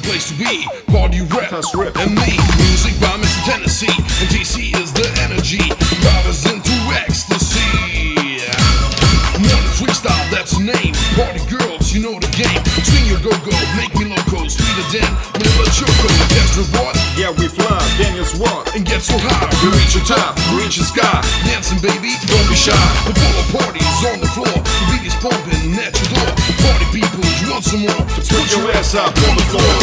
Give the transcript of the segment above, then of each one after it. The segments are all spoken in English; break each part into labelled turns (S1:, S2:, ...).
S1: place to be. Party rap, and me. Music by Mr. Tennessee, and TC is the energy. Drivers into ecstasy. One freestyle, that's the name. Party girls, you know the game. Swing your go-go, make me loco. Sweeter than vanilla choco. Guess what?
S2: Yeah, we fly, Daniel's what?
S1: And get so high, we reach the top, we reach the sky. Dancing, baby, don't be shy. The full of parties on the floor. The beat is pumping at your door. Party people, you want some more? So put your ass up on the floor.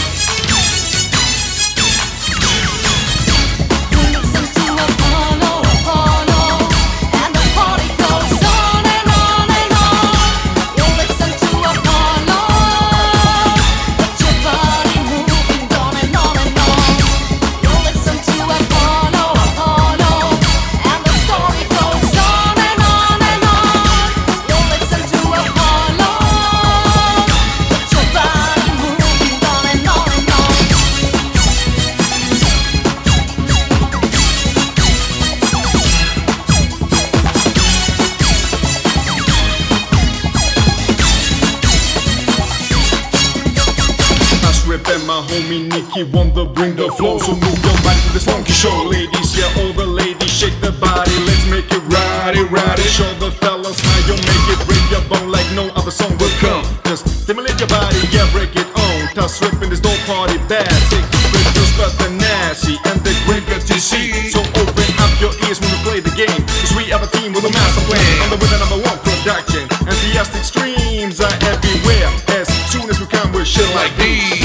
S2: And my homie Nikki Wonder bring the flow. So move your body to this funky show. Ladies, yeah, all the ladies shake the body. Let's make it rowdy, rowdy. Show the fellas how you make it. Break your bone like no other song will come. Just stimulate your body, yeah, break it on. Toss ripping this dope party bad. Take the rhythms, but the nasty and the greater TC. So open up your ears when we play the game. Cause we have a team with a master plan. And with the #1 production. Enthusiastic streams are everywhere. As soon as we come with shit like these.